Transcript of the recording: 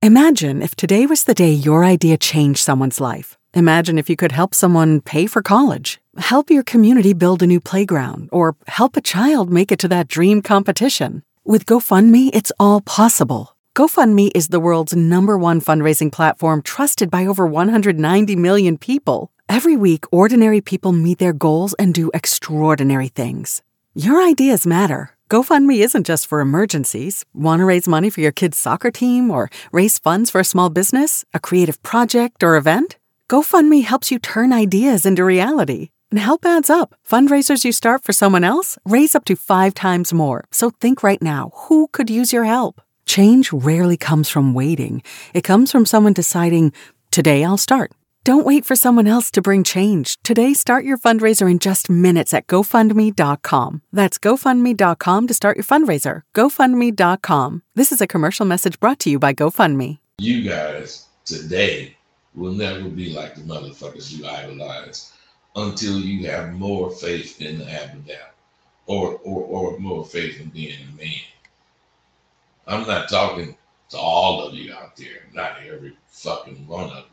Imagine if today was the day your idea changed someone's life. Imagine if you could help someone pay for college, help your community build a new playground, or help a child make it to that dream competition. With GoFundMe, it's all possible. GoFundMe is the world's #1 fundraising platform trusted by over 190 million people. Every week, ordinary people meet their goals and do extraordinary things. Your ideas matter. GoFundMe isn't just for emergencies. Want to raise money for your kid's soccer team or raise funds for a small business, a creative project, or event? GoFundMe helps you turn ideas into reality. And help adds up. Fundraisers you start for someone else raise up to 5 times more. So think right now, who could use your help? Change rarely comes from waiting. It comes from someone deciding, today I'll start. Don't wait for someone else to bring change. Today, start your fundraiser in just minutes at GoFundMe.com. That's GoFundMe.com to start your fundraiser. GoFundMe.com. This is a commercial message brought to you by GoFundMe. You guys today will never be like the motherfuckers you idolize until you have more faith in the Abigail or more faith in being a man. I'm not talking to all of you out there, not every fucking one of you.